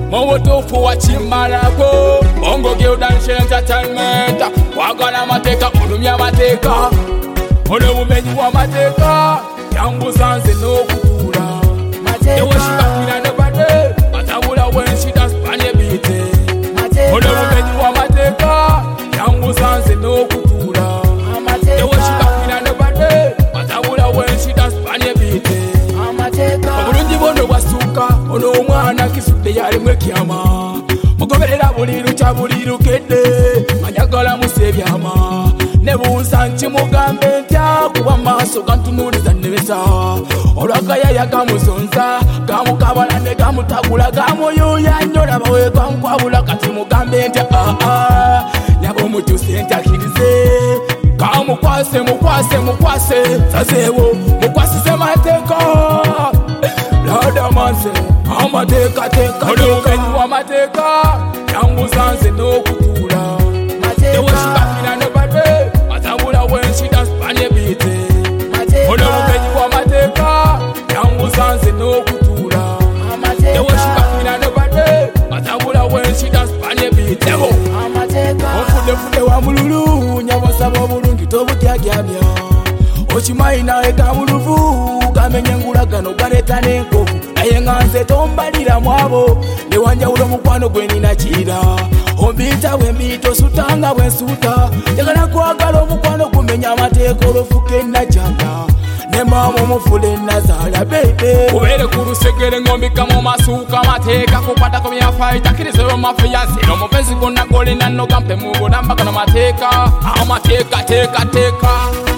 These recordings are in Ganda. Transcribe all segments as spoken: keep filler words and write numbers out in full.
Mowotofu wa Chimalago, Bongo Girl Dance Entertainment. Wagala mateka, ulumya mateka, ole umenyi wa mateka. Yangu sanze no kukula mateka. Ewe she back in the body, matawula when she dance panye beat. Ole umenyi wa mateka, yangu sanze no kukula mateka. Ewe she back in the body, matawula when she dance panye beat. Obulungi bono bwasuka, ono omwana kisudde yalimwe kyama. Mugoberera buli lukya buli lukedde, manyagala musebyama. Nebuuza nkimugambe ntya kuba maaso gantunuuliza nnebesa. Olwagaya yagamuzonza, gamukabala ne gamutagula, gamuyuuya nnyo laba we gankwabula kati mugambe ntya aa nyaba omukyuse ntyakirize. Kamukwase mukwase mukwase sazeewo mukwasize mateeka. Lada manse amateka teka olumenyi wa mateeka. Yangu sanze n'okutuula ewe she back in the body, matawula when she dance panye beat. Olumenyi wa mateeka. Yangu sanze n'okutuula ewe she back in the body, matawula when she dance panye beat. Onfudefude wa mululu nyabasaba obulungi tobutyagyabya. Okimanyi nawe gamuluvu gamenye engulagano galeeta n'enkovu. Naye nga nze tombalira mwabo newanjawula omukwano gwe nina kira. Ombiyita bwe mbiyita osutanga bwe nsuuta. Njagala kwagala omukwano gumenya amateeka olufuka ennakyala ne maama omufula ennazaala bebe. Ubeere ku lusegere ng'ombikamu masuuka mateeka. Kukwata ku byafaayo takiriza mafiyansi omupenzi gonna golina nno gampe mu bulambagano mateeka. Amateeka teeka teeka.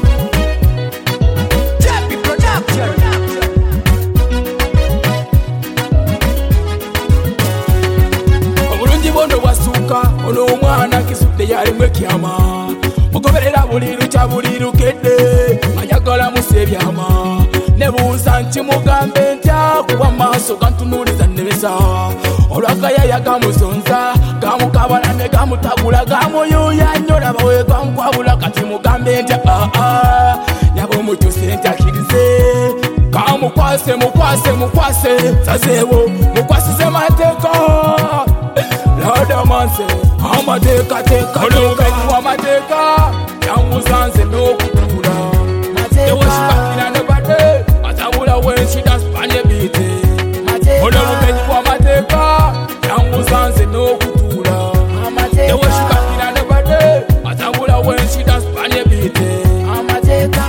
Obulungi bono bwasuka, ono omwana kisudde yalimwe kyama. Mugoberera buli lukya buli lukedde, manyagala musebyama. Nebuuza nkimugambe ntya kuba maaso gantunuuliza nnebesa. Olwagaya yagamuzonza, gamukabala ne gamutagula, gamuyuuya nnyo laba we gankwabula kati mugambe ntya aa nyaba omukyuse ntyakirize. Kamukwase mukwase mukwase sazeewo mukwasize mateeka. Lada manse amateeka teeka olumenyi wa mateeka. Yangu sanze n'okutuula ewe she back in the body, matawula when she dance panye beat. Olumenyi wa mateeka. Yangu sanze n'okutuula ewe she back in the body, matawula when she dance panye beat. Mateka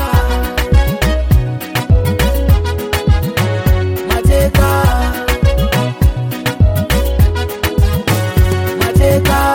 mateka mateka.